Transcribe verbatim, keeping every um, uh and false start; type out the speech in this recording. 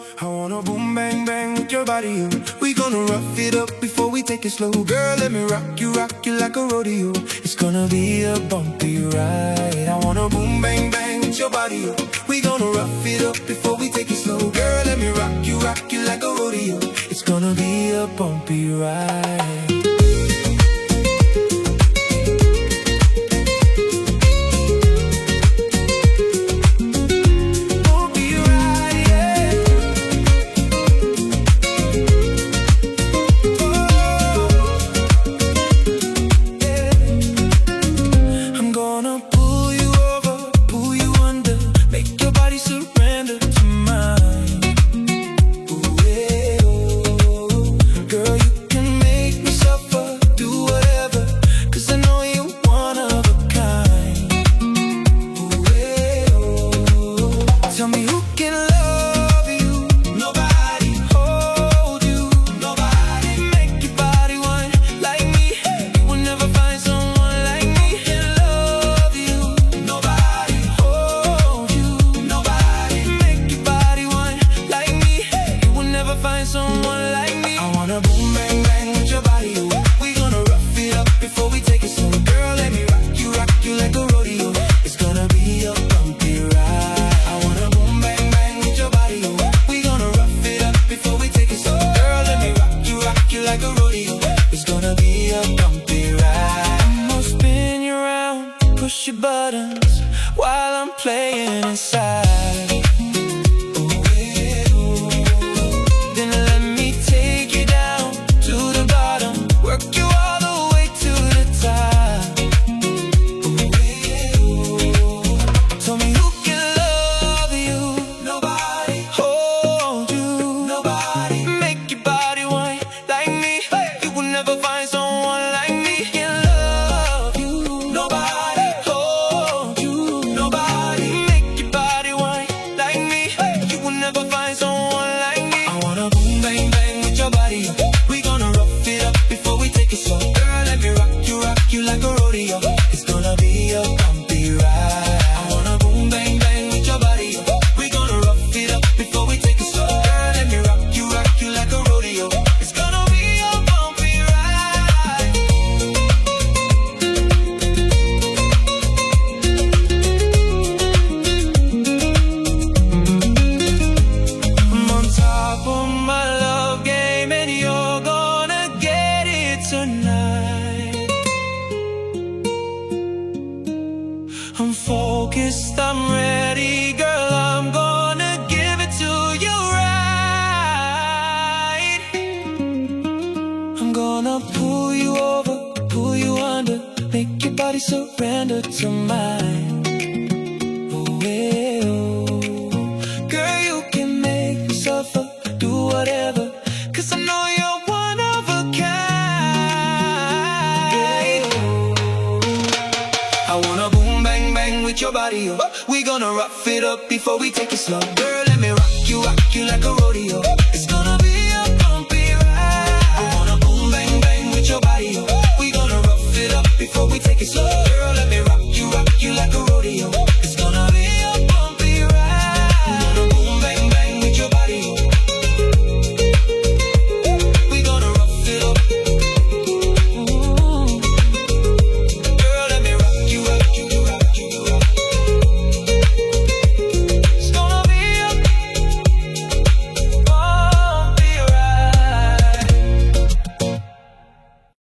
I wanna boom bang bang with your body, oh. We gonna rough it up before we take it slow. Girl, let me rock you, rock you like a rodeo. It's gonna be a bumpy ride. I wanna boom bang bang with your body, oh. We gonna rough it up before we take it slow. Girl, let me rock you, rock you like a rodeo. It's gonna be a bumpy ride. Someone like me. I wanna boom bang bang with your body, oh. We gonna rough it up before we take it slow. Girl, let me rock you, rock you like a rodeo. It's gonna be a bumpy ride. I wanna boom bang bang with your body, oh. We gonna rough it up before we take it slow. Girl, let me rock you, rock you like a rodeo. It's gonna be a bumpy ride. I'm gonna spin you around, push your buttons while I'm playing inside. It's gonna be a bumpy ride. I wanna boom bang bang with your body. We gonna rough it up before we take it slow. Girl, let me rock you, rock you like a rodeo. It's gonna be a bumpy ride. I'm on top of my love game, and you're gonna get it tonight. I'm focused, I'm ready, girl, I'm gonna give it to you right. I'm gonna pull you over, pull you under, make your body surrender to mine. Oh, yeah, oh. Girl, you can make me suffer, do whatever, 'cause I know you're one of a kind. I wanna boom bang bang with your body, oh. We gonna rough it up before we take it slow. Girl, let me rock you, rock you like a rodeo.